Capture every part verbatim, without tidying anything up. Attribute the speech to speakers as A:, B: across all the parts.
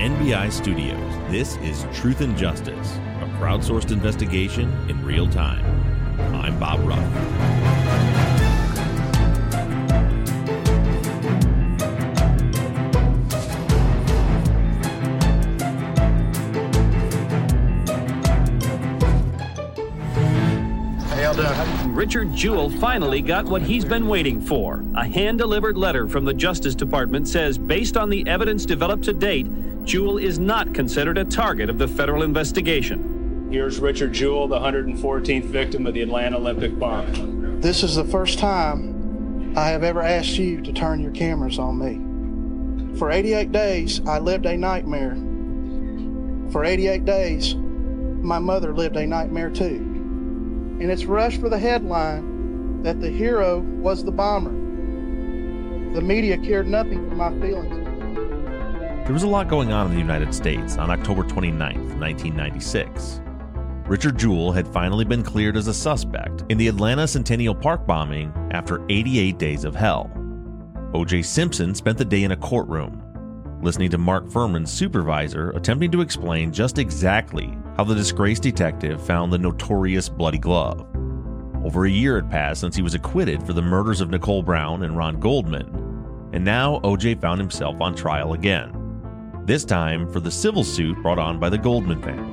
A: N B I Studios, this is Truth and Justice, a crowdsourced investigation in real time. I'm Bob Ruff.
B: Richard Jewell finally got what he's been waiting for. A hand-delivered letter from the Justice Department says, based on the evidence developed to date, Jewell is not considered a target of the federal investigation.
C: Here's Richard Jewell, the one hundred fourteenth victim of the Atlanta Olympic bomb.
D: This is the first time I have ever asked you to turn your cameras on me. For eighty-eight days, I lived a nightmare. For eighty-eight days, my mother lived a nightmare too. And it's rushed for the headline that the hero was the bomber. The media cared nothing for my feelings.
A: There was a lot going on in the United States on October twenty-ninth, nineteen ninety-six. Richard Jewell had finally been cleared as a suspect in the Atlanta Centennial Park bombing after eighty-eight days of hell. O J Simpson spent the day in a courtroom, listening to Mark Furman's supervisor attempting to explain just exactly how the disgraced detective found the notorious bloody glove. Over a year had passed since he was acquitted for the murders of Nicole Brown and Ron Goldman, and now O J found himself on trial again, this time for the civil suit brought on by the Goldman family.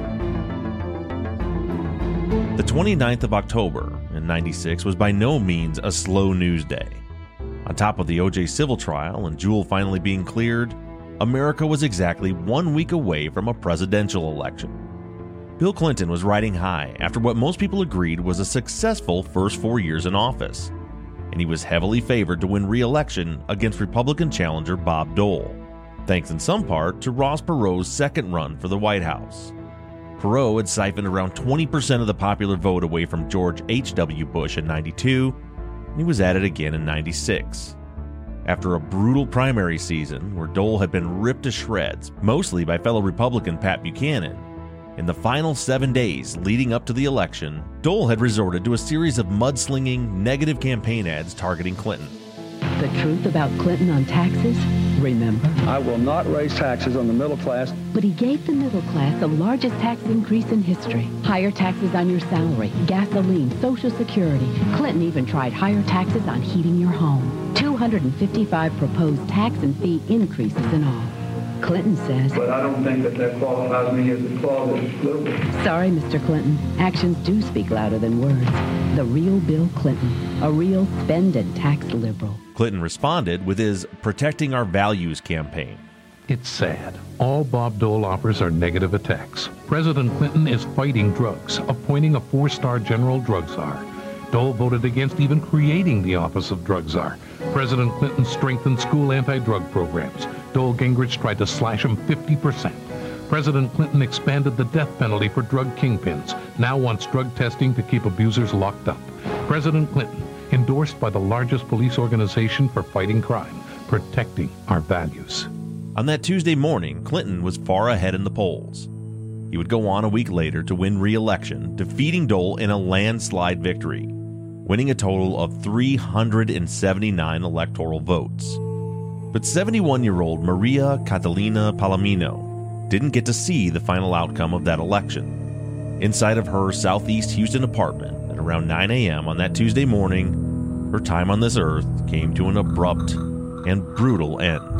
A: The twenty-ninth of October in ninety-six was by no means a slow news day. On top of the O J civil trial and Jewell finally being cleared, America was exactly one week away from a presidential election. Bill Clinton was riding high after what most people agreed was a successful first four years in office, and he was heavily favored to win re-election against Republican challenger Bob Dole, thanks in some part to Ross Perot's second run for the White House. Perot had siphoned around twenty percent of the popular vote away from George H W Bush in ninety-two, and he was at it again in ninety-six. After a brutal primary season where Dole had been ripped to shreds, mostly by fellow Republican Pat Buchanan, in the final seven days leading up to the election, Dole had resorted to a series of mudslinging, negative campaign ads targeting Clinton.
E: The truth about Clinton on taxes? Remember?
F: I will not raise taxes on the middle class.
E: But he gave the middle class the largest tax increase in history. Higher taxes on your salary, gasoline, Social Security. Clinton even tried higher taxes on heating your home. two hundred fifty-five proposed tax and fee increases in all. Clinton says,
F: But I don't think that that qualifies me as a closet liberal.
E: Sorry, Mister Clinton. Actions do speak louder than words. The real Bill Clinton, a real spend and tax liberal.
A: Clinton responded with his Protecting Our Values campaign.
G: It's sad. All Bob Dole offers are negative attacks. President Clinton is fighting drugs, appointing a four-star general drug czar. Dole voted against even creating the office of drug czar. President Clinton strengthened school anti-drug programs. Dole Gingrich tried to slash them fifty percent. President Clinton expanded the death penalty for drug kingpins, now wants drug testing to keep abusers locked up. President Clinton, endorsed by the largest police organization for fighting crime, protecting our values.
A: On that Tuesday morning, Clinton was far ahead in the polls. He would go on a week later to win re-election, defeating Dole in a landslide victory, winning a total of three hundred seventy-nine electoral votes. But seventy-one-year-old Maria Catalina Palomino didn't get to see the final outcome of that election. Inside of her southeast Houston apartment at around nine a.m. on that Tuesday morning, her time on this earth came to an abrupt and brutal end.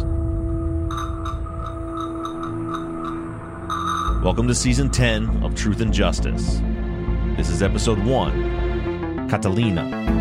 A: Welcome to Season ten of Truth and Justice. This is Episode one, Catalina.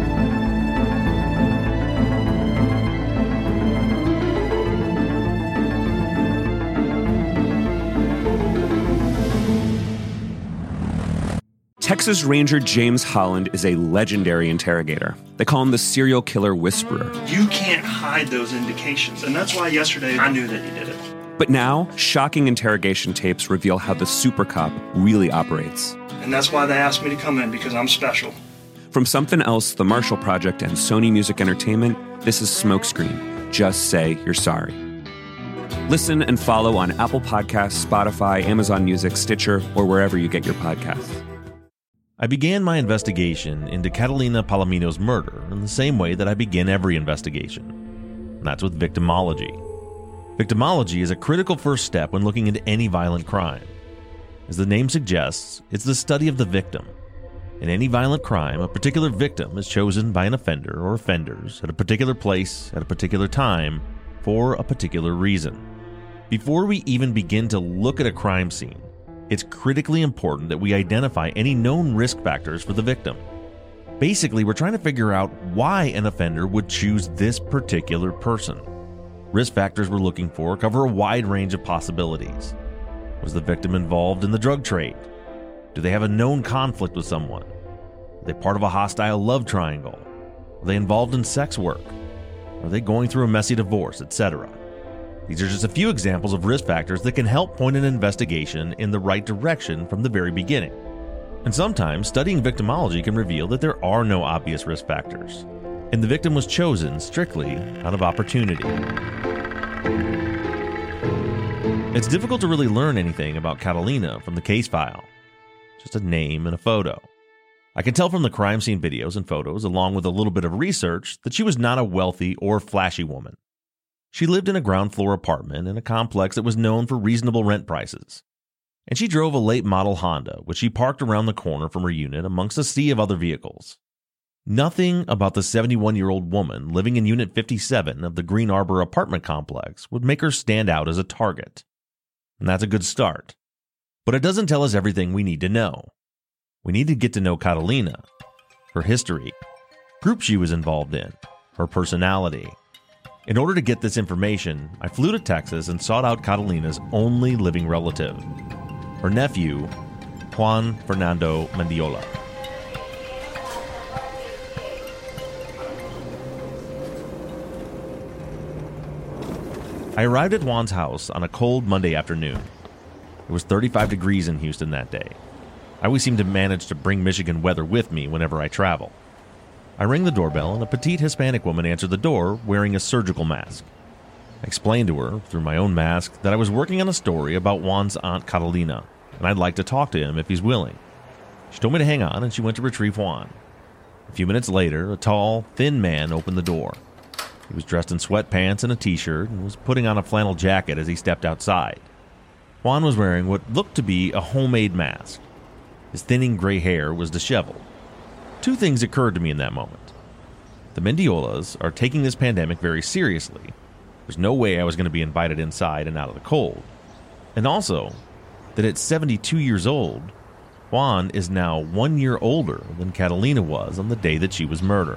H: Texas Ranger James Holland is a legendary interrogator. They call him the serial killer whisperer.
I: You can't hide those indications, and that's why yesterday I knew that you did it.
H: But now, shocking interrogation tapes reveal how the super cop really operates.
I: And that's why they asked me to come in, because I'm special.
H: From Something Else, The Marshall Project, and Sony Music Entertainment, this is Smokescreen. Just say you're sorry. Listen and follow on Apple Podcasts, Spotify, Amazon Music, Stitcher, or wherever you get your podcasts.
A: I began my investigation into Catalina Palomino's murder in the same way that I begin every investigation, and that's with victimology. Victimology is a critical first step when looking into any violent crime. As the name suggests, it's the study of the victim. In any violent crime, a particular victim is chosen by an offender or offenders at a particular place at a particular time for a particular reason. Before we even begin to look at a crime scene, it's critically important that we identify any known risk factors for the victim. Basically, we're trying to figure out why an offender would choose this particular person. Risk factors we're looking for cover a wide range of possibilities. Was the victim involved in the drug trade? Do they have a known conflict with someone? Are they part of a hostile love triangle? Are they involved in sex work? Are they going through a messy divorce, et cetera? These are just a few examples of risk factors that can help point an investigation in the right direction from the very beginning. And sometimes studying victimology can reveal that there are no obvious risk factors, and the victim was chosen strictly out of opportunity. It's difficult to really learn anything about Catalina from the case file. Just a name and a photo. I can tell from the crime scene videos and photos, along with a little bit of research, that she was not a wealthy or flashy woman. She lived in a ground floor apartment in a complex that was known for reasonable rent prices. And she drove a late model Honda, which she parked around the corner from her unit amongst a sea of other vehicles. Nothing about the seventy-one-year-old woman living in Unit fifty-seven of the Green Arbor apartment complex would make her stand out as a target. And that's a good start. But it doesn't tell us everything we need to know. We need to get to know Catalina, her history, groups she was involved in, her personality. In order to get this information, I flew to Texas and sought out Catalina's only living relative, her nephew, Juan Fernando Mendiola. I arrived at Juan's house on a cold Monday afternoon. It was thirty-five degrees in Houston that day. I always seem to manage to bring Michigan weather with me whenever I travel. I rang the doorbell and a petite Hispanic woman answered the door wearing a surgical mask. I explained to her, through my own mask, that I was working on a story about Juan's aunt Catalina, and I'd like to talk to him if he's willing. She told me to hang on, and she went to retrieve Juan. A few minutes later, a tall, thin man opened the door. He was dressed in sweatpants and a t-shirt and was putting on a flannel jacket as he stepped outside. Juan was wearing what looked to be a homemade mask. His thinning gray hair was disheveled. Two things occurred to me in that moment. The Mendiolas are taking this pandemic very seriously. There's no way I was going to be invited inside and out of the cold. And also, that at seventy-two years old, Juan is now one year older than Catalina was on the day that she was murdered.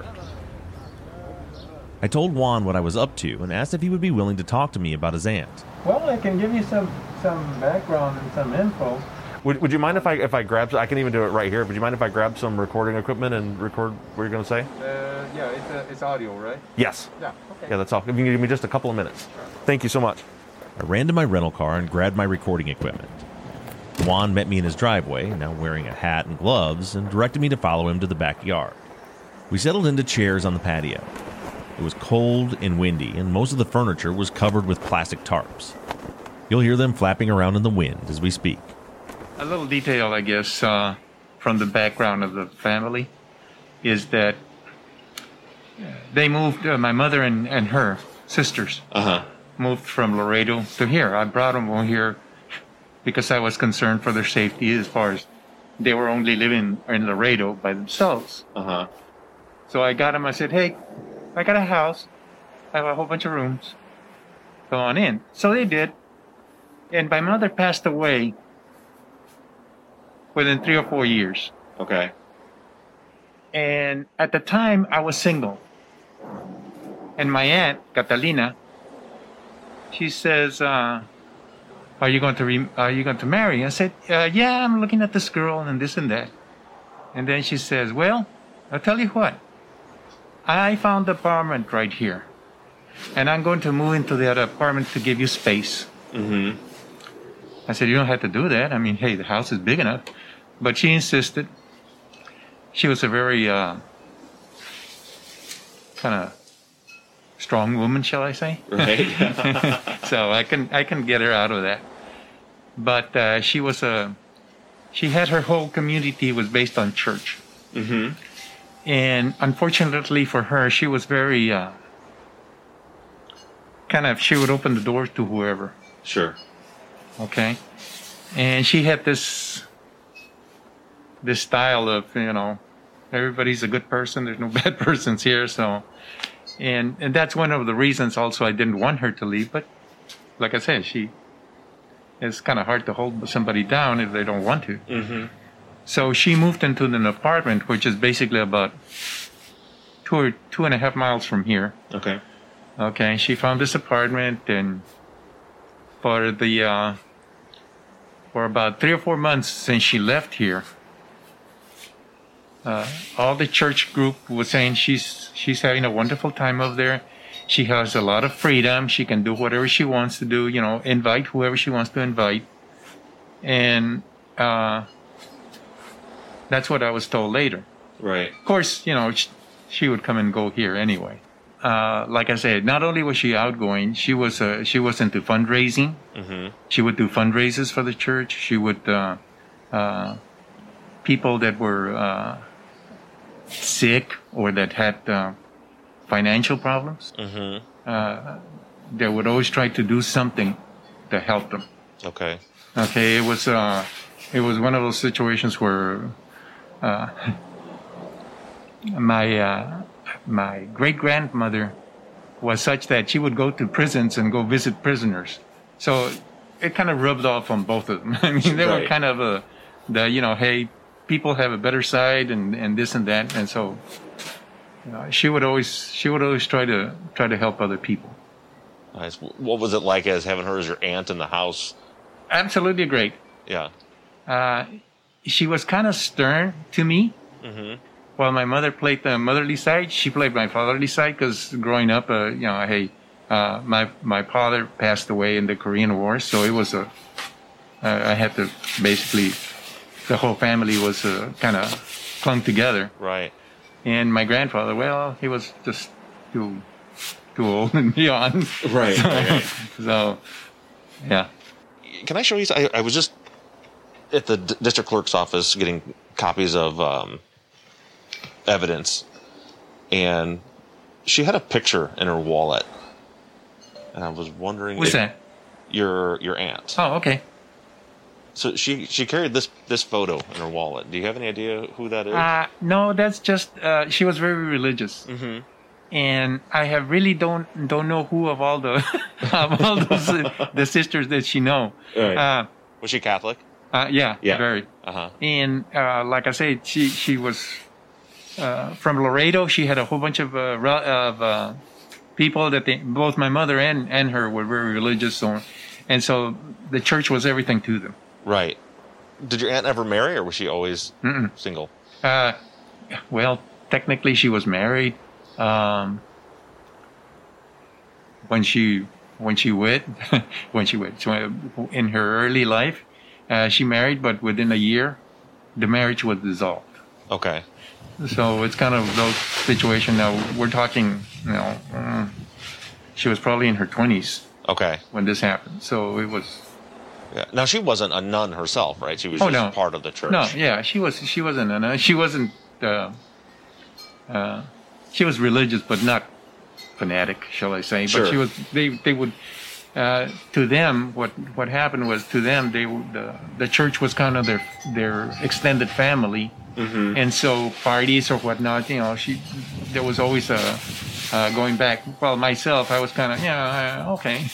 A: I told Juan what I was up to and asked if he would be willing to talk to me about his aunt.
J: Well, I can give you some, some background and some info.
A: Would, would you mind if I if I grab, I can even do it right here, would you mind if I grab some recording equipment and record what you're going to say?
J: Uh, yeah, it's, uh, it's audio, right?
A: Yes.
J: Yeah, okay.
A: Yeah, that's all. If you can give me just a couple of minutes. Thank you so much. I ran to my rental car and grabbed my recording equipment. Juan met me in his driveway, now wearing a hat and gloves, and directed me to follow him to the backyard. We settled into chairs on the patio. It was cold and windy, and most of the furniture was covered with plastic tarps. You'll hear them flapping around in the wind as we speak.
J: A little detail, I guess, uh, from the background of the family is that they moved, uh, my mother and, and her sisters uh-huh. moved from Laredo to here. I brought them over here because I was concerned for their safety as far as they were only living in Laredo by themselves. Uh-huh. So I got them, I said, hey, I got a house. I have a whole bunch of rooms. Come on in. So they did. And my mother passed away within three or four years.
A: Okay.
J: And at the time, I was single. And my aunt, Catalina, she says, uh, are you going to re- are you going to marry? I said, uh, yeah, I'm looking at this girl and this and that. And then she says, well, I'll tell you what. I found an apartment right here. And I'm going to move into that apartment to give you space. Mm-hmm. I said, you don't have to do that. I mean, hey, the house is big enough. But she insisted. She was a very uh, kind of strong woman, shall I say?
A: Right.
J: So I can I can get her out of that. But uh, she was a she had her whole community was based on church. Mm-hmm. And unfortunately for her, she was very uh, kind of, she would open the door to whoever.
A: Sure.
J: Okay. And she had this, this style of, you know, everybody's a good person. There's no bad persons here. So, and, and that's one of the reasons also I didn't want her to leave. But like I said, she, it's kind of hard to hold somebody down if they don't want to.
A: Mm-hmm.
J: So she moved into an apartment, which is basically about two or two and a half miles from here.
A: Okay.
J: Okay. She found this apartment, and for the, uh, for about three or four months since she left here, uh, all the church group was saying she's, she's having a wonderful time over there. She has a lot of freedom. She can do whatever she wants to do, you know, invite whoever she wants to invite. And, uh, that's what I was told later.
A: Right.
J: Of course, you know, she, she would come and go here anyway. Uh, like I said, not only was she outgoing, she was, uh, she was into fundraising.
A: Mm-hmm.
J: She would do fundraisers for the church. She would, uh, uh, people that were, uh, sick or that had, uh, financial problems,
A: mm-hmm.
J: uh, they would always try to do something to help them.
A: Okay.
J: Okay, it was uh, it was one of those situations where uh, my uh, my great grandmother was such that she would go to prisons and go visit prisoners. So it kind of rubbed off on both of them. I mean, they
A: right.
J: were kind of a, the you know, hey, people have a better side and, and this and that, and so. Uh, she would always she would always try to try to help other people.
A: Nice. What was it like as having her as your aunt in the house?
J: Absolutely great.
A: Yeah.
J: Uh, she was kind of stern to me.
A: Mm-hmm.
J: While my mother played the motherly side, she played my fatherly side because growing up, uh, you know, hey, uh, my my father passed away in the Korean War, so it was a uh, I had to basically the whole family was uh, kind of clung together.
A: Right.
J: And my grandfather, well, he was just too too old and beyond.
A: Right.
J: So,
A: right.
J: so yeah.
A: Can I show you? I, I was just at the D- district clerk's office getting copies of um, evidence, and she had a picture in her wallet, and I was wondering.
J: What's that?
A: Your your aunt.
J: Oh, okay.
A: So she she carried this this photo in her wallet. Do you have any idea who that is?
J: Uh, no, that's just uh, she was very religious,
A: mm-hmm.
J: and I have really don't don't know who of all the of all those uh, the sisters that she know.
A: Right.
J: Uh,
A: was she Catholic?
J: Uh, yeah,
A: yeah,
J: very.
A: Uh-huh.
J: And uh, like I said, she she was uh, from Laredo. She had a whole bunch of uh, of uh, people that they, both my mother and and her were very religious, so and so the church was everything to them.
A: Right. Did your aunt ever marry, or was she always
J: Mm-mm.
A: single?
J: Uh, well, technically she was married. Um, when she when she went when she went so in her early life, uh, she married, but within a year, the marriage was dissolved.
A: Okay.
J: So it's kind of those situation. Now we're talking, you know, um, she was probably in her twenties.
A: Okay.
J: When this happened, so it was.
A: Yeah. Now she wasn't a nun herself, right? She was
J: oh,
A: just
J: no.
A: part of the church.
J: No, yeah, she was. She wasn't. Uh, she wasn't. Uh, uh, she was religious, but not fanatic, shall I say?
A: Sure.
J: But she was. They. They would. Uh, to them, what what happened was to them, they the the church was kind of their their extended family,
A: mm-hmm.
J: and so parties or whatnot. You know, she there was always a. Uh, going back, well, myself, I was kind of, yeah, uh, okay.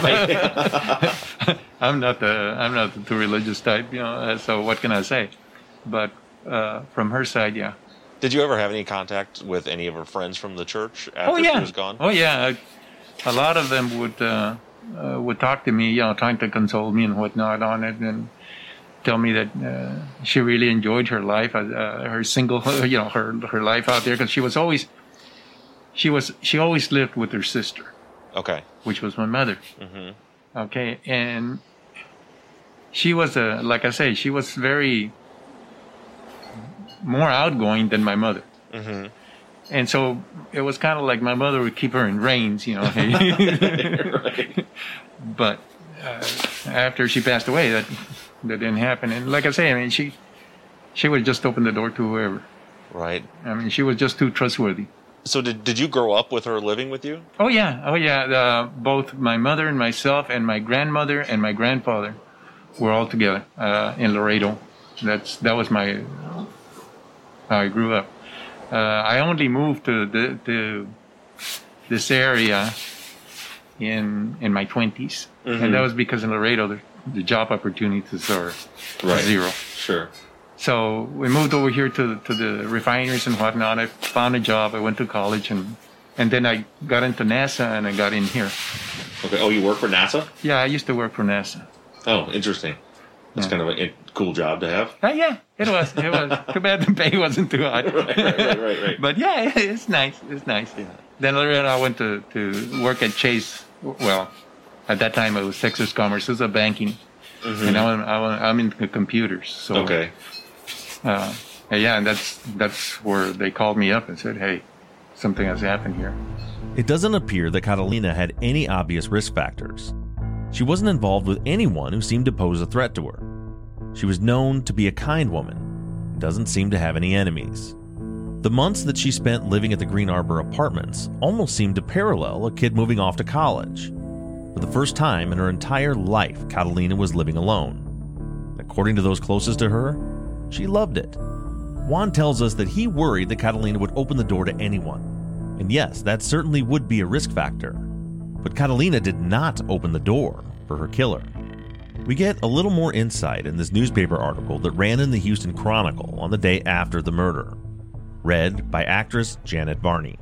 J: I'm not the, I'm not the too religious type, you know. Uh, so what can I say? But uh, from her side, yeah.
A: Did you ever have any contact with any of her friends from the church after
J: oh, yeah.
A: she was gone?
J: Oh yeah, a lot of them would uh, uh, would talk to me, you know, trying to console me and whatnot on it, and tell me that uh, she really enjoyed her life, uh, her single, you know, her her life out there, because she was always. She was. She always lived with her sister.
A: Okay.
J: Which was my mother.
A: Mm-hmm.
J: Okay, and she was a. Like I say, she was very more outgoing than my mother.
A: Mm-hmm.
J: And so it was kind of like my mother would keep her in reins, you know.
A: Right.
J: But uh, after she passed away, that that didn't happen. And like I say, I mean, she she would just open the door to whoever.
A: Right.
J: I mean, she was just too trustworthy.
A: So did did you grow up with her living with you?
J: Oh, yeah. Oh, yeah. Uh, both my mother and myself and my grandmother and my grandfather were all together uh, in Laredo. That's That was my how I grew up. Uh, I only moved to the to this area in in my twenties, mm-hmm. and that was because in Laredo the, the job opportunities are
A: right.
J: zero.
A: Sure.
J: So we moved over here to to the refineries and whatnot. I found a job. I went to college, and and then I got into NASA, and I got in here.
A: Okay. Oh, you work for NASA?
J: Yeah, I used to work for NASA.
A: Oh, interesting. That's yeah. kind of a cool job to have.
J: Uh, yeah, it was. It was. Too bad the pay wasn't too high.
A: right, right, right, right, right.
J: But yeah, it's nice. It's nice. Yeah. Then later I went to, to work at Chase. Well, at that time it was Texas Commerce. It was a banking. Mm-hmm. And I'm, I'm in computers. So,
A: okay.
J: Uh, yeah, and that's that's where they called me up and said, hey, something has happened here.
A: It doesn't appear that Catalina had any obvious risk factors. She wasn't involved with anyone who seemed to pose a threat to her. She was known to be a kind woman and doesn't seem to have any enemies. The months that she spent living at the Green Arbor Apartments almost seemed to parallel a kid moving off to college. For the first time in her entire life, Catalina was living alone. According to those closest to her, she loved it. Juan tells us that he worried that Catalina would open the door to anyone. And yes, that certainly would be a risk factor. But Catalina did not open the door for her killer. We get a little more insight in this newspaper article that ran in the Houston Chronicle on the day after the murder. Read by actress Janet Varney.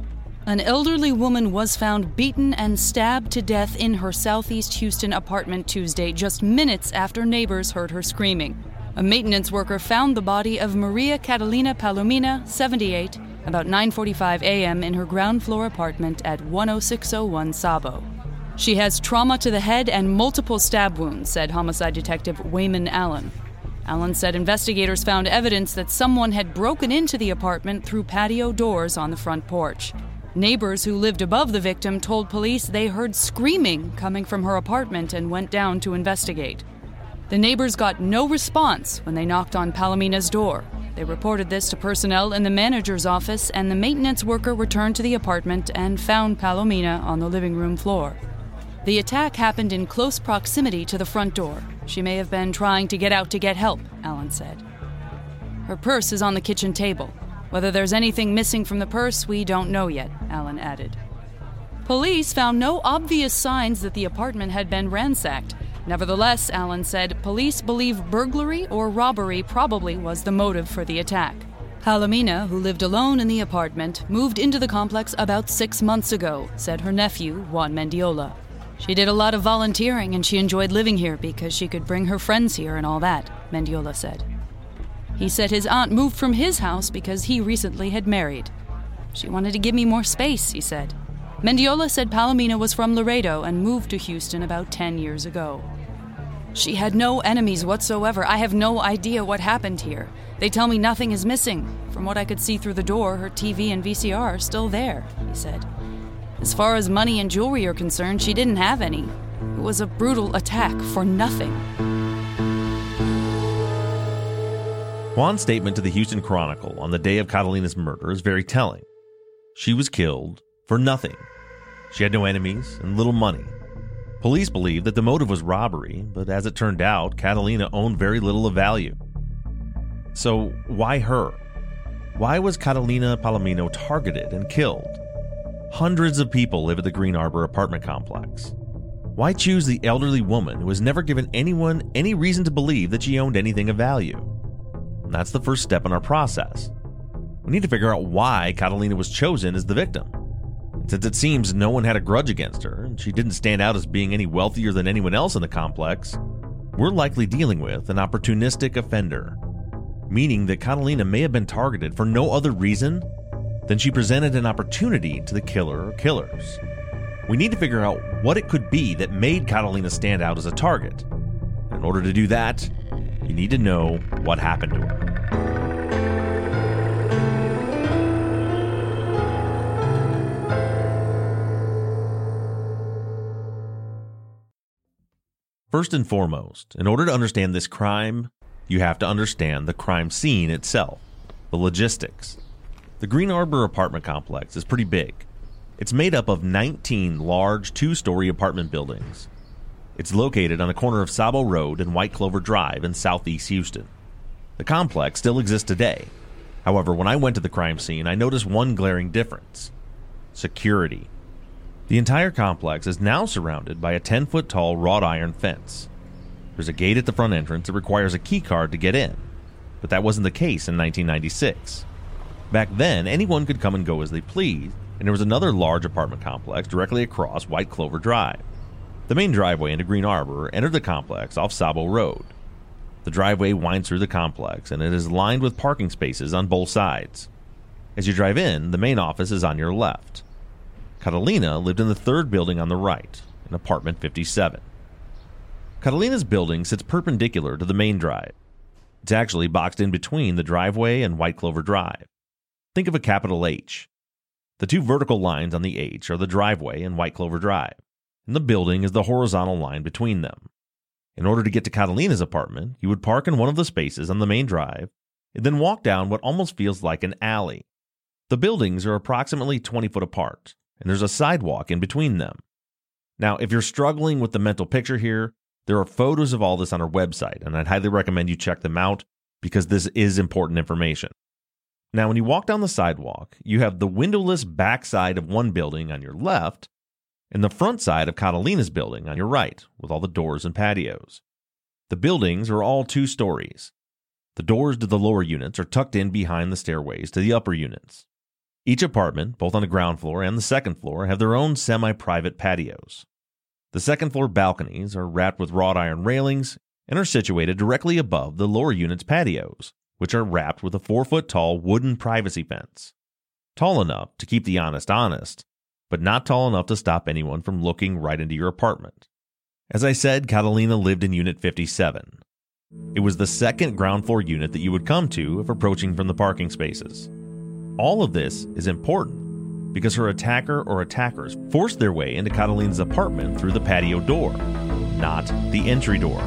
K: An elderly woman was found beaten and stabbed to death in her southeast Houston apartment Tuesday, just minutes after neighbors heard her screaming. A maintenance worker found the body of Maria Catalina Palomina, seventy-eight, about nine forty-five a.m. in her ground floor apartment at one oh six oh one Sabo. She has trauma to the head and multiple stab wounds, said homicide detective Wayman Allen. Allen said investigators found evidence that someone had broken into the apartment through patio doors on the front porch. Neighbors who lived above the victim told police they heard screaming coming from her apartment and went down to investigate. The neighbors got no response when they knocked on Palomina's door. They reported this to personnel in the manager's office, and the maintenance worker returned to the apartment and found Palomina on the living room floor. The attack happened in close proximity to the front door. She may have been trying to get out to get help, Allen said. Her purse is on the kitchen table. Whether there's anything missing from the purse, we don't know yet, Allen added. Police found no obvious signs that the apartment had been ransacked. Nevertheless, Allen said, police believe burglary or robbery probably was the motive for the attack. Palomina, who lived alone in the apartment, moved into the complex about six months ago, said her nephew, Juan Mendiola. She did a lot of volunteering and she enjoyed living here because she could bring her friends here and all that, Mendiola said. He said his aunt moved from his house because he recently had married. She wanted to give me more space, he said. Mendiola said Palomina was from Laredo and moved to Houston about ten years ago. She had no enemies whatsoever. I have no idea what happened here. They tell me nothing is missing. From what I could see through the door, her T V and V C R are still there, he said. As far as money and jewelry are concerned, she didn't have any. It was a brutal attack for nothing.
A: Juan's statement to the Houston Chronicle on the day of Catalina's murder is very telling. She was killed for nothing. She had no enemies and little money. Police believe that the motive was robbery, but as it turned out, Catalina owned very little of value. So why her? Why was Catalina Palomino targeted and killed? Hundreds of people live at the Green Arbor apartment complex. Why choose the elderly woman who has never given anyone any reason to believe that she owned anything of value? And that's the first step in our process. We need to figure out why Catalina was chosen as the victim. And since it seems no one had a grudge against her, and she didn't stand out as being any wealthier than anyone else in the complex, we're likely dealing with an opportunistic offender, meaning that Catalina may have been targeted for no other reason than she presented an opportunity to the killer or killers. We need to figure out what it could be that made Catalina stand out as a target. In order to do that, you need to know what happened to her. First and foremost, in order to understand this crime, you have to understand the crime scene itself, the logistics. The Green Arbor apartment complex is pretty big. It's made up of nineteen large two-story apartment buildings. It's located on the corner of Sabo Road and White Clover Drive in southeast Houston. The complex still exists today. However, when I went to the crime scene, I noticed one glaring difference: security. The entire complex is now surrounded by a ten-foot tall wrought iron fence. There's a gate at the front entrance that requires a key card to get in, but that wasn't the case in nineteen ninety-six. Back then, anyone could come and go as they pleased, and there was another large apartment complex directly across White Clover Drive. The main driveway into Green Arbor entered the complex off Sabo Road. The driveway winds through the complex, and it is lined with parking spaces on both sides. As you drive in, the main office is on your left. Catalina lived in the third building on the right, in apartment fifty-seven. Catalina's building sits perpendicular to the main drive. It's actually boxed in between the driveway and White Clover Drive. Think of a capital H. The two vertical lines on the H are the driveway and White Clover Drive, and the building is the horizontal line between them. In order to get to Catalina's apartment, you would park in one of the spaces on the main drive and then walk down what almost feels like an alley. The buildings are approximately twenty foot apart, and there's a sidewalk in between them. Now, if you're struggling with the mental picture here, there are photos of all this on our website, and I'd highly recommend you check them out because this is important information. Now, when you walk down the sidewalk, you have the windowless back side of one building on your left and the front side of Catalina's building on your right, with all the doors and patios. The buildings are all two stories. The doors to the lower units are tucked in behind the stairways to the upper units. Each apartment, both on the ground floor and the second floor, have their own semi-private patios. The second floor balconies are wrapped with wrought iron railings and are situated directly above the lower unit's patios, which are wrapped with a four-foot-tall wooden privacy fence. Tall enough to keep the honest honest, but not tall enough to stop anyone from looking right into your apartment. As I said, Catalina lived in Unit fifty-seven. It was the second ground floor unit that you would come to if approaching from the parking spaces. All of this is important because her attacker or attackers forced their way into Catalina's apartment through the patio door, not the entry door.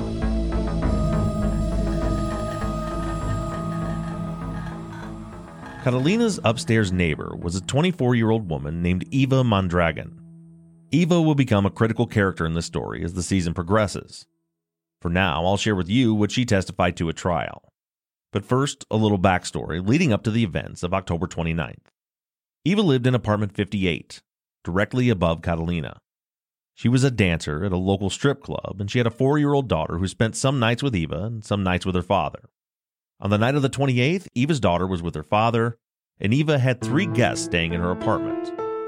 A: Catalina's upstairs neighbor was a twenty-four-year-old woman named Eva Mondragon. Eva will become a critical character in this story as the season progresses. For now, I'll share with you what she testified to at trial. But first, a little backstory leading up to the events of October twenty-ninth. Eva lived in apartment fifty-eight, directly above Catalina. She was a dancer at a local strip club, and she had a four-year-old daughter who spent some nights with Eva and some nights with her father. On the night of the twenty-eighth, Eva's daughter was with her father, and Eva had three guests staying in her apartment.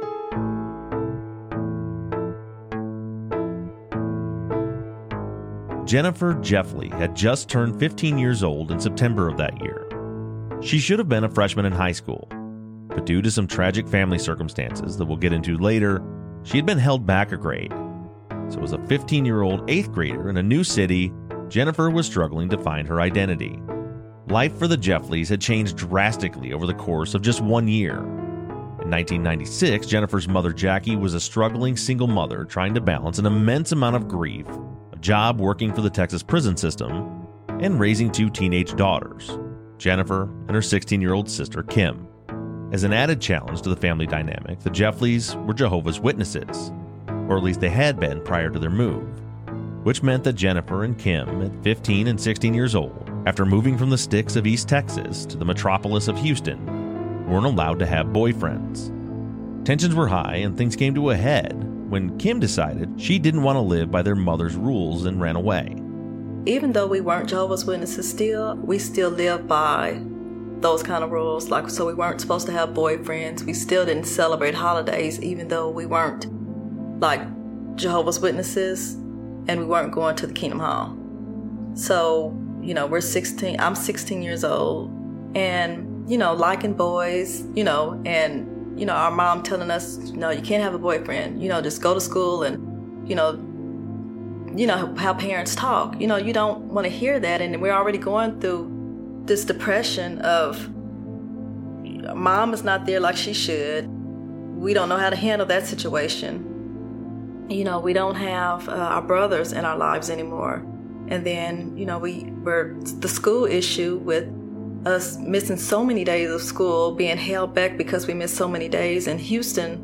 A: Jennifer Jeffley had just turned fifteen years old in September of that year. She should have been a freshman in high school, but due to some tragic family circumstances that we'll get into later, she had been held back a grade. So as a fifteen-year-old eighth grader in a new city, Jennifer was struggling to find her identity. Life for the Jeffleys had changed drastically over the course of just one year. In nineteen ninety-six, Jennifer's mother Jackie was a struggling single mother trying to balance an immense amount of grief, a job working for the Texas prison system, and raising two teenage daughters, Jennifer and her sixteen-year-old sister Kim. As an added challenge to the family dynamic, the Jeffleys were Jehovah's Witnesses, or at least they had been prior to their move, which meant that Jennifer and Kim, at fifteen and sixteen years old, after moving from the sticks of East Texas to the metropolis of Houston, weren't allowed to have boyfriends. Tensions were high and things came to a head when Kim decided she didn't want to live by their mother's rules and ran away.
L: Even though we weren't Jehovah's Witnesses still, we still lived by those kind of rules. Like, so we weren't supposed to have boyfriends. We still didn't celebrate holidays, even though we weren't like Jehovah's Witnesses, and we weren't going to the Kingdom Hall. So, you know, we're sixteen, I'm sixteen years old, and, you know, liking boys, you know, and, you know, our mom telling us, no, you can't have a boyfriend, you know, just go to school and, you know, you know, how parents talk. You know, you don't want to hear that, and we're already going through this depression of mom is not there like she should. We don't know how to handle that situation. You know, we don't have uh, our brothers in our lives anymore. And then, you know, we were the school issue with us missing so many days of school, being held back because we missed so many days, and Houston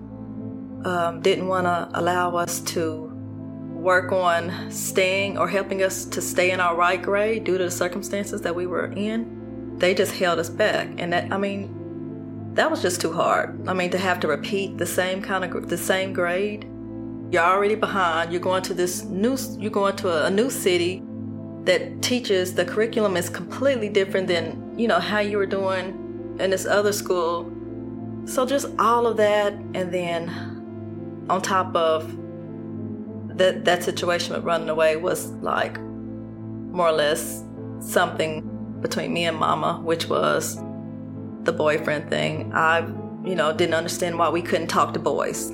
L: um, didn't want to allow us to work on staying or helping us to stay in our right grade due to the circumstances that we were in. They just held us back. And that, I mean, that was just too hard. I mean, to have to repeat the same kind of, the same grade. You're already behind. You're going to this new, you're going to a, a new city that teaches, the curriculum is completely different than, you know, how you were doing in this other school. So just all of that, and then on top of that, that situation with running away was like more or less something between me and Mama, which was the boyfriend thing. I, you know, didn't understand why we couldn't talk to boys.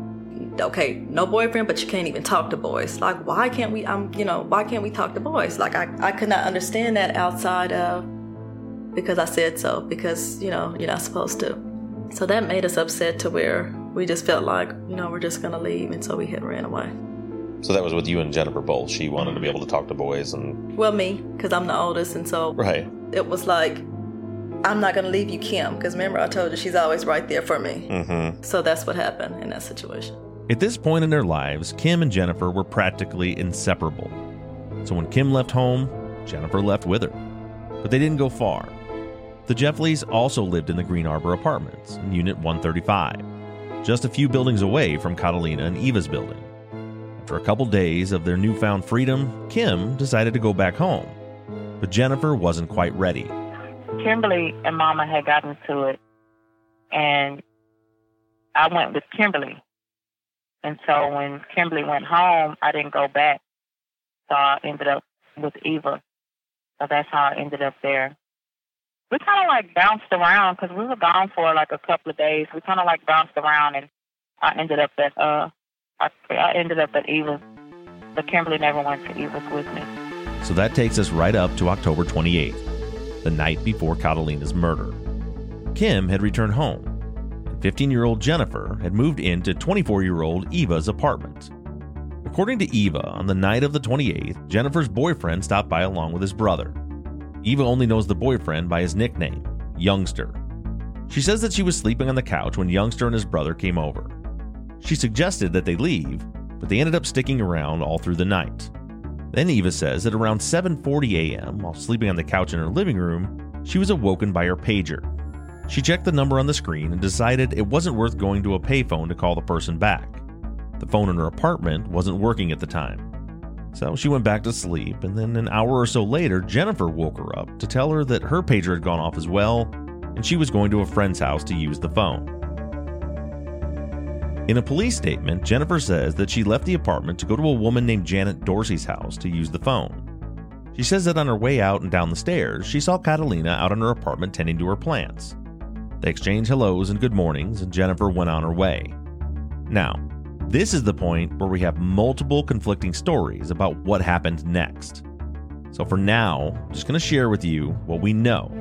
L: Okay, no boyfriend, but you can't even talk to boys. Like, why can't we, um, you know, why can't we talk to boys? Like, I, I could not understand that outside of, because I said so, because, you know, you're not supposed to. So that made us upset to where we just felt like, you know, we're just going to leave, and so we had ran away.
A: So that was with you and Jennifer both. She wanted to be able to talk to boys and...
L: Well, me, because I'm the oldest, and so...
A: Right.
L: It was like, I'm not going to leave you, Kim, because remember I told you she's always right there for me.
A: Mm-hmm.
L: So that's what happened in that situation.
A: At this point in their lives, Kim and Jennifer were practically inseparable. So when Kim left home, Jennifer left with her. But they didn't go far. The Jeffleys also lived in the Green Arbor Apartments in Unit one thirty-five, just a few buildings away from Catalina and Eva's building. After a couple days of their newfound freedom, Kim decided to go back home. But Jennifer wasn't quite ready.
M: Kimberly and Mama had gotten to it, and I went with Kimberly. And so when Kimberly went home, I didn't go back. So I ended up with Eva. So that's how I ended up there. We kind of like bounced around because we were gone for like a couple of days. We kind of like bounced around, and I ended up at uh, I, I ended up at Eva's. But Kimberly never went to Eva's with me.
A: So that takes us right up to October twenty-eighth, the night before Catalina's murder. Kim had returned home. fifteen-year-old Jennifer had moved into twenty-four-year-old Eva's apartment. According to Eva, on the night of the twenty-eighth, Jennifer's boyfriend stopped by along with his brother. Eva only knows the boyfriend by his nickname, Youngster. She says that she was sleeping on the couch when Youngster and his brother came over. She suggested that they leave, but they ended up sticking around all through the night. Then Eva says that around seven forty a.m., while sleeping on the couch in her living room, she was awoken by her pager. She checked the number on the screen and decided it wasn't worth going to a payphone to call the person back. The phone in her apartment wasn't working at the time. So she went back to sleep, and then an hour or so later, Jennifer woke her up to tell her that her pager had gone off as well, and she was going to a friend's house to use the phone. In a police statement, Jennifer says that she left the apartment to go to a woman named Janet Dorsey's house to use the phone. She says that on her way out and down the stairs, she saw Catalina out in her apartment tending to her plants. They exchanged hellos and good mornings, and Jennifer went on her way. Now, this is the point where we have multiple conflicting stories about what happened next. So for now, I'm just going to share with you what we know.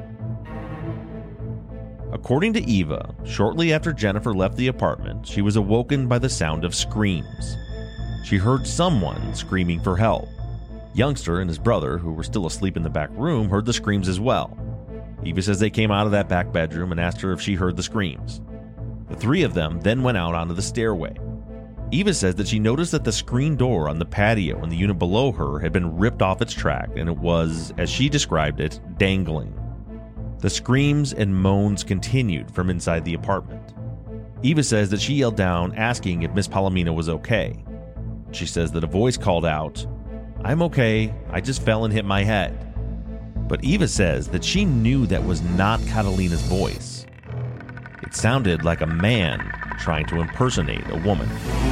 A: According to Eva, shortly after Jennifer left the apartment, she was awoken by the sound of screams. She heard someone screaming for help. Youngster and his brother, who were still asleep in the back room, heard the screams as well. Eva says they came out of that back bedroom and asked her if she heard the screams. The three of them then went out onto the stairway. Eva says that she noticed that the screen door on the patio in the unit below her had been ripped off its track, and it was, as she described it, dangling. The screams and moans continued from inside the apartment. Eva says that she yelled down asking if Miss Palomino was okay. She says that a voice called out, "I'm okay, I just fell and hit my head." But Eva says that she knew that was not Catalina's voice. It sounded like a man trying to impersonate a woman.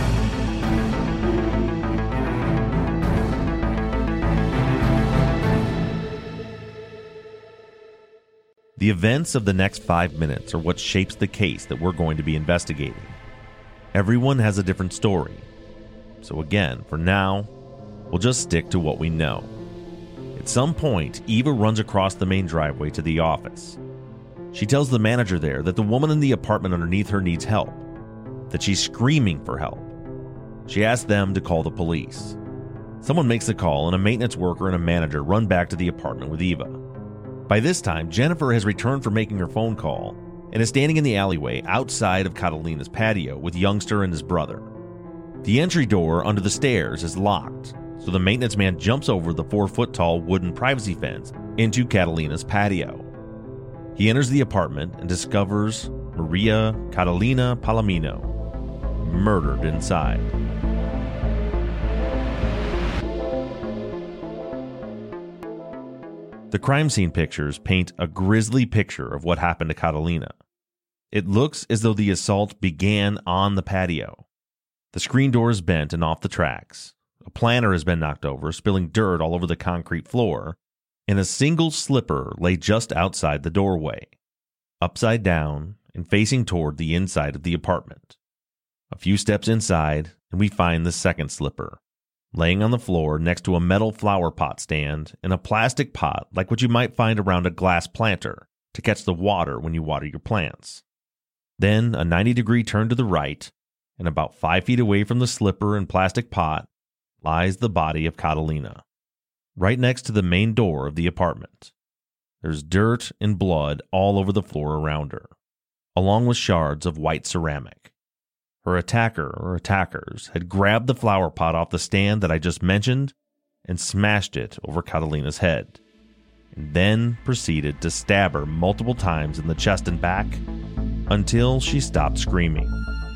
A: The events of the next five minutes are what shapes the case that we're going to be investigating. Everyone has a different story. So again, for now, we'll just stick to what we know. At some point, Eva runs across the main driveway to the office. She tells the manager there that the woman in the apartment underneath her needs help, that she's screaming for help. She asks them to call the police. Someone makes the call, and a maintenance worker and a manager run back to the apartment with Eva. By this time, Jennifer has returned from making her phone call and is standing in the alleyway outside of Catalina's patio with Youngster and his brother. The entry door under the stairs is locked, so the maintenance man jumps over the four-foot-tall wooden privacy fence into Catalina's patio. He enters the apartment and discovers Maria Catalina Palomino murdered inside. The crime scene pictures paint a grisly picture of what happened to Catalina. It looks as though the assault began on the patio. The screen door is bent and off the tracks. A planter has been knocked over, spilling dirt all over the concrete floor, and a single slipper lay just outside the doorway, upside down and facing toward the inside of the apartment. A few steps inside, and we find the second slipper, laying on the floor next to a metal flower pot stand and a plastic pot like what you might find around a glass planter to catch the water when you water your plants. Then a ninety degree turn to the right, and about five feet away from the slipper and plastic pot lies the body of Catalina, right next to the main door of the apartment. There's dirt and blood all over the floor around her, along with shards of white ceramic. Her attacker or attackers had grabbed the flower pot off the stand that I just mentioned and smashed it over Catalina's head, and then proceeded to stab her multiple times in the chest and back until she stopped screaming.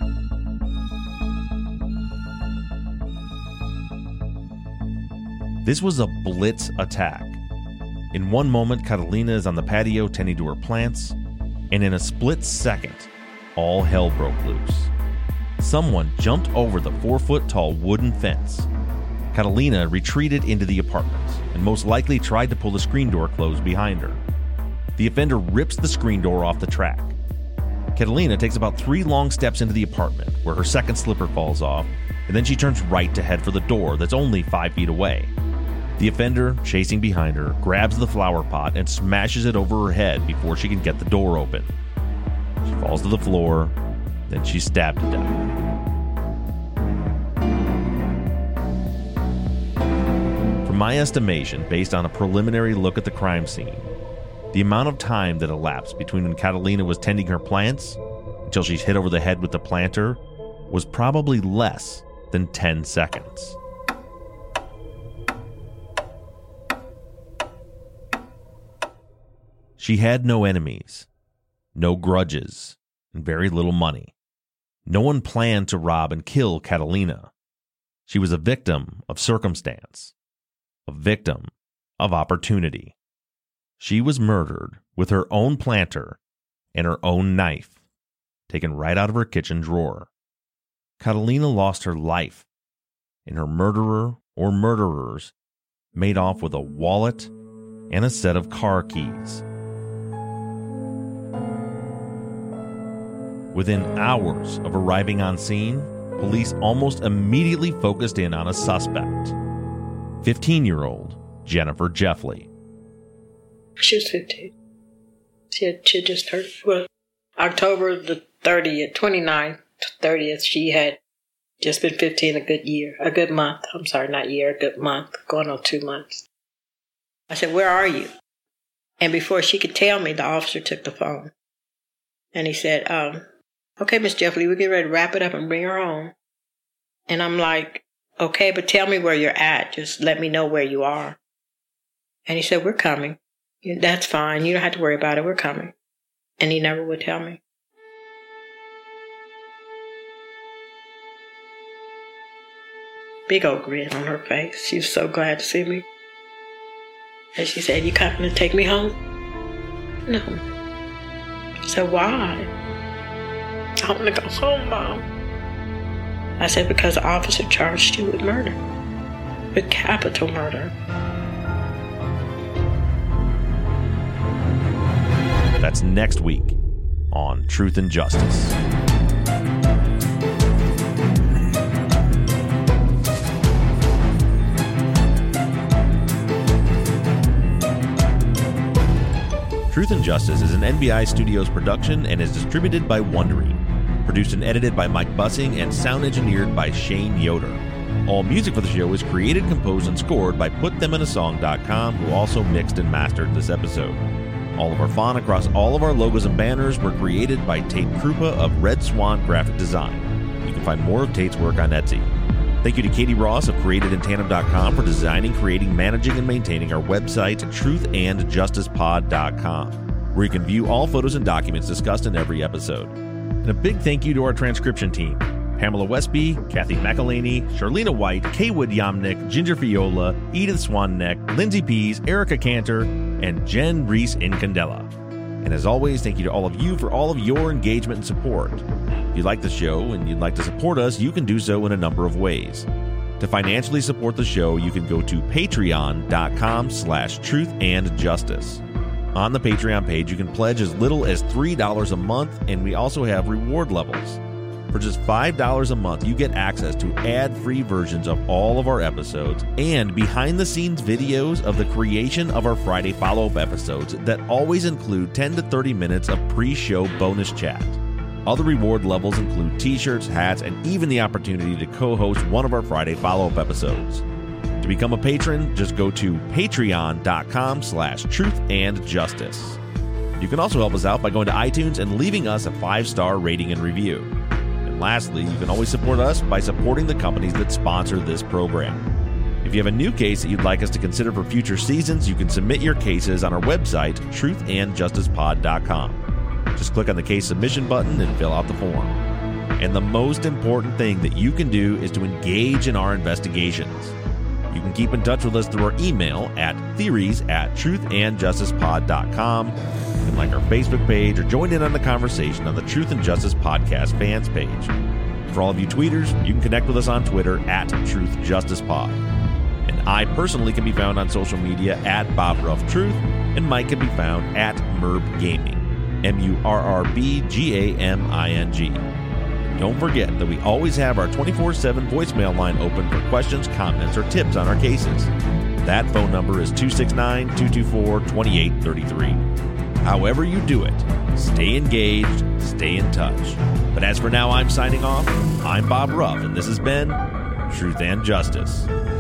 A: This was a blitz attack. In one moment, Catalina is on the patio tending to her plants, and in a split second, all hell broke loose. Someone jumped over the four-foot-tall wooden fence. Catalina retreated into the apartment and most likely tried to pull the screen door closed behind her. The offender rips the screen door off the track. Catalina takes about three long steps into the apartment where her second slipper falls off, and then she turns right to head for the door that's only five feet away. The offender, chasing behind her, grabs the flower pot and smashes it over her head before she can get the door open. She falls to the floor, then she's stabbed to death. From my estimation, based on a preliminary look at the crime scene, the amount of time that elapsed between when Catalina was tending her plants until she's hit over the head with the planter was probably less than ten seconds. She had no enemies, no grudges, and very little money. No one planned to rob and kill Catalina. She was a victim of circumstance, a victim of opportunity. She was murdered with her own planter and her own knife, taken right out of her kitchen drawer. Catalina lost her life, and her murderer or murderers made off with a wallet and a set of car keys. Within hours of arriving on scene, police almost immediately focused in on a suspect, fifteen-year-old Jennifer Jeffley.
N: She was fifteen. She had, she had just turned, well, October the thirtieth, twenty-ninth, thirtieth, she had just been fifteen, a good year, a good month. I'm sorry, not year, a good month, going on two months. I said, "Where are you?" And before she could tell me, the officer took the phone. And he said, um, "Okay, Miss Jeffley, we're getting ready to wrap it up and bring her home." And I'm like, "Okay, but tell me where you're at. Just let me know where you are." And he said, "We're coming." "That's fine. You don't have to worry about it. We're coming." And he never would tell me. Big old grin on her face. She was so glad to see me. And she said, "You coming to take me home?" "No." So why? "I want to go home, Mom." I said, "Because the officer charged you with murder, with capital murder."
A: That's next week on Truth and Justice. Truth and Justice is an N B I Studios production and is distributed by Wondery. Produced and edited by Mike Bussing and sound engineered by Shane Yoder. All music for the show is created, composed, and scored by put them in a song dot com, who also mixed and mastered this episode. All of our font across all of our logos and banners were created by Tate Krupa of Red Swan Graphic Design. You can find more of Tate's work on Etsy. Thank you to Katie Ross of created in tandem dot com for designing, creating, managing, and maintaining our website, truth and justice pod dot com, where you can view all photos and documents discussed in every episode. And a big thank you to our transcription team, Pamela Westby, Kathy McElhaney, Charlena White, Kaywood Yomnick, Ginger Fiola, Edith Swanneck, Lindsay Pease, Erica Cantor, and Jen Reese Incandela. And as always, thank you to all of you for all of your engagement and support. If you like the show and you'd like to support us, you can do so in a number of ways. To financially support the show, you can go to patreon.com slash truth and justice. On the Patreon page, you can pledge as little as three dollars a month, and we also have reward levels. For just five dollars a month, you get access to ad-free versions of all of our episodes and behind-the-scenes videos of the creation of our Friday follow-up episodes that always include ten to thirty minutes of pre-show bonus chat. Other reward levels include t-shirts, hats, and even the opportunity to co-host one of our Friday follow-up episodes. To become a patron, just go to patreon.com slash truth and justice. You can also help us out by going to iTunes and leaving us a five-star rating and review. Lastly, you can always support us by supporting the companies that sponsor this program. If you have a new case that you'd like us to consider for future seasons, you can submit your cases on our website, truth and justice pod dot com. Just click on the case submission button and fill out the form. And the most important thing that you can do is to engage in our investigations. You can keep in touch with us through our email at theories at truth and justice pod dot com. You can like our Facebook page or join in on the conversation on the Truth and Justice Podcast fans page. For all of you tweeters, you can connect with us on Twitter at Truth Justice Pod. And I personally can be found on social media at Bob Ruff Truth, and Mike can be found at Murb Gaming, M U R R B G A M I N G. Don't forget that we always have our twenty-four seven voicemail line open for questions, comments, or tips on our cases. That phone number is two six nine, two two four, two eight three three. However you do it, stay engaged, stay in touch. But as for now, I'm signing off. I'm Bob Ruff, and this has been Truth and Justice.